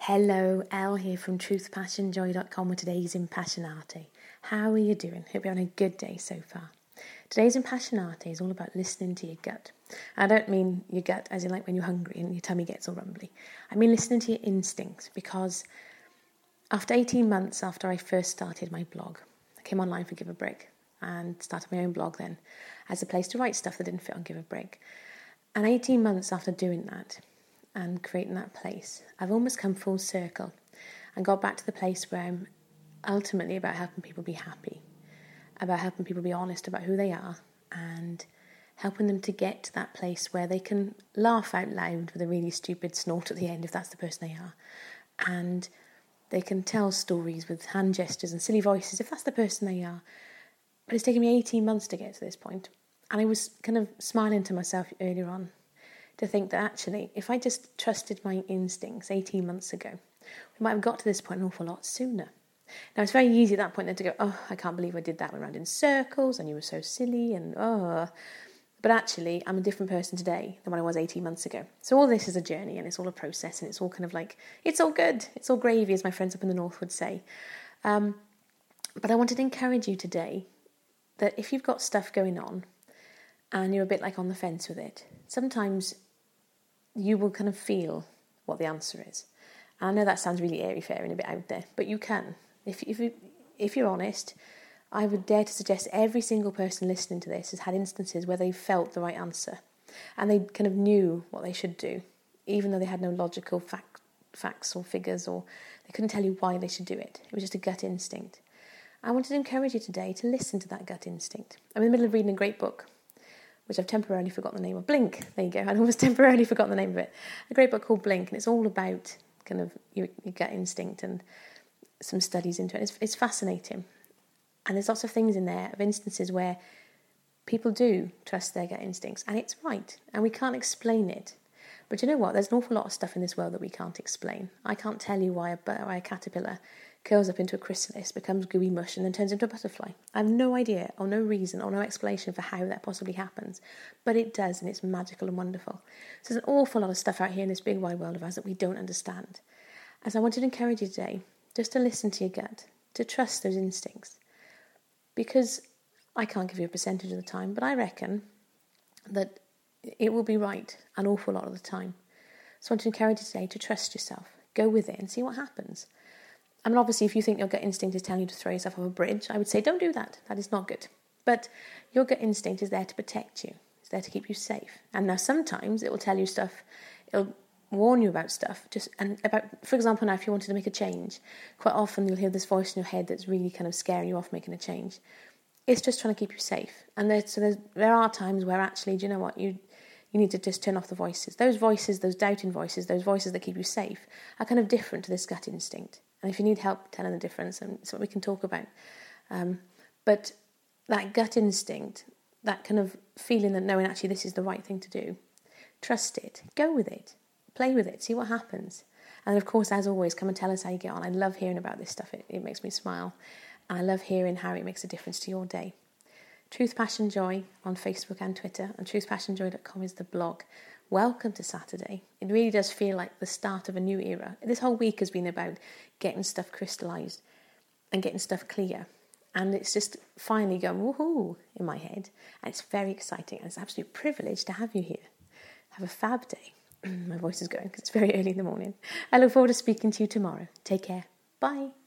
Hello, Elle here from truthpassionjoy.com with today's Impassionate. How are you doing? Hope you're having a good day so far. Today's Impassionate is all about listening to your gut. I don't mean your gut as in like when you're hungry and your tummy gets all rumbly. I mean listening to your instincts, because after 18 months after I first started my blog, I came online for Give a Break and started my own blog then as a place to write stuff that didn't fit on Give a Break. And 18 months after doing that, and creating that place, I've almost come full circle and got back to the place where I'm ultimately about helping people be happy, about helping people be honest about who they are, and helping them to get to that place where they can laugh out loud with a really stupid snort at the end if that's the person they are, and they can tell stories with hand gestures and silly voices if that's the person they are. But it's taken me 18 months to get to this point, and I was kind of smiling to myself earlier on to think that actually, if I just trusted my instincts 18 months ago, we might have got to this point an awful lot sooner. Now, it's very easy at that point then to go, oh, I can't believe I did that. Went around in circles and you were so silly and oh. But actually, I'm a different person today than when I was 18 months ago. So all this is a journey and it's all a process and it's all kind of like, it's all good. It's all gravy, as my friends up in the north would say. But I wanted to encourage you today that if you've got stuff going on and you're a bit like on the fence with it, sometimes you will kind of feel what the answer is. And I know that sounds really airy-fairy and a bit out there, but you can. If you're honest, I would dare to suggest every single person listening to this has had instances where they felt the right answer and they kind of knew what they should do, even though they had no logical facts or figures, or they couldn't tell you why they should do it. It was just a gut instinct. I wanted to encourage you today to listen to that gut instinct. I'm in the middle of reading a great book, which I've temporarily forgotten the name of. Blink, there you go. I'd almost temporarily forgotten the name of it. A great book called Blink, and it's all about kind of your gut instinct and some studies into it. It's fascinating. And there's lots of things in there of instances where people do trust their gut instincts, and it's right, and we can't explain it. But you know what? There's an awful lot of stuff in this world that we can't explain. I can't tell you why a caterpillar curls up into a chrysalis, becomes gooey mush, and then turns into a butterfly. I have no idea, or no reason, or no explanation for how that possibly happens. But it does, and it's magical and wonderful. So there's an awful lot of stuff out here in this big wide world of ours that we don't understand. And so I wanted to encourage you today just to listen to your gut, to trust those instincts. Because I can't give you a percentage of the time, but I reckon that it will be right an awful lot of the time. So I want to encourage you today to trust yourself. Go with it and see what happens. I mean, obviously, if you think your gut instinct is telling you to throw yourself off a bridge, I would say don't do that. That is not good. But your gut instinct is there to protect you. It's there to keep you safe. And now sometimes it will tell you stuff, it'll warn you about stuff. For example, now if you wanted to make a change, quite often you'll hear this voice in your head that's really kind of scaring you off making a change. It's just trying to keep you safe. And there are times where actually, do you know what, you need to just turn off the voices. Those voices, those doubting voices, those voices that keep you safe are kind of different to this gut instinct. And if you need help telling the difference, it's what we can talk about. But that gut instinct, that kind of feeling that knowing actually this is the right thing to do, trust it, go with it, play with it, see what happens. And of course, as always, come and tell us how you get on. I love hearing about this stuff. It makes me smile. And I love hearing how it makes a difference to your day. Truth, Passion, Joy on Facebook and Twitter, and truthpassionjoy.com is the blog. Welcome to Saturday. It really does feel like the start of a new era. This whole week has been about getting stuff crystallised and getting stuff clear. And it's just finally going woohoo in my head. And it's very exciting. And it's an absolute privilege to have you here. Have a fab day. My voice is going because it's very early in the morning. I look forward to speaking to you tomorrow. Take care. Bye.